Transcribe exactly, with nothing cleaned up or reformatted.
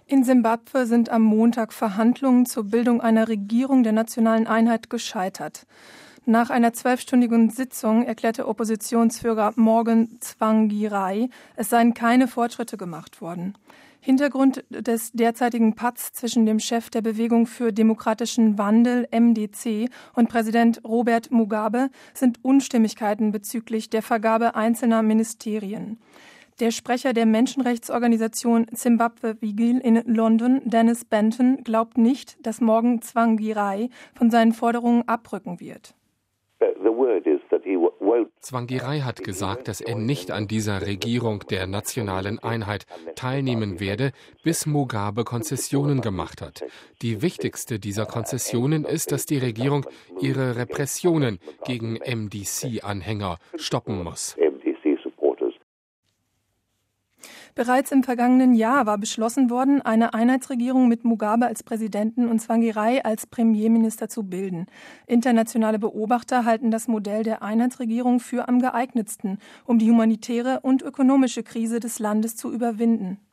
In Simbabwe sind am Montag Verhandlungen zur Bildung einer Regierung der nationalen Einheit gescheitert. Nach einer zwölfstündigen Sitzung erklärte Oppositionsführer Morgan Tsvangirai, es seien keine Fortschritte gemacht worden. Hintergrund des derzeitigen Patts zwischen dem Chef der Bewegung für demokratischen Wandel M D C und Präsident Robert Mugabe sind Unstimmigkeiten bezüglich der Vergabe einzelner Ministerien. Der Sprecher der Menschenrechtsorganisation Zimbabwe Vigil in London, Dennis Benton, glaubt nicht, dass Morgan Tsvangirai von seinen Forderungen abrücken wird. Tsvangirai hat gesagt, dass er nicht an dieser Regierung der nationalen Einheit teilnehmen werde, bis Mugabe Konzessionen gemacht hat. Die wichtigste dieser Konzessionen ist, dass die Regierung ihre Repressionen gegen M D C-Anhänger stoppen muss. Bereits im vergangenen Jahr war beschlossen worden, eine Einheitsregierung mit Mugabe als Präsidenten und Tsvangirai als Premierminister zu bilden. Internationale Beobachter halten das Modell der Einheitsregierung für am geeignetsten, um die humanitäre und ökonomische Krise des Landes zu überwinden.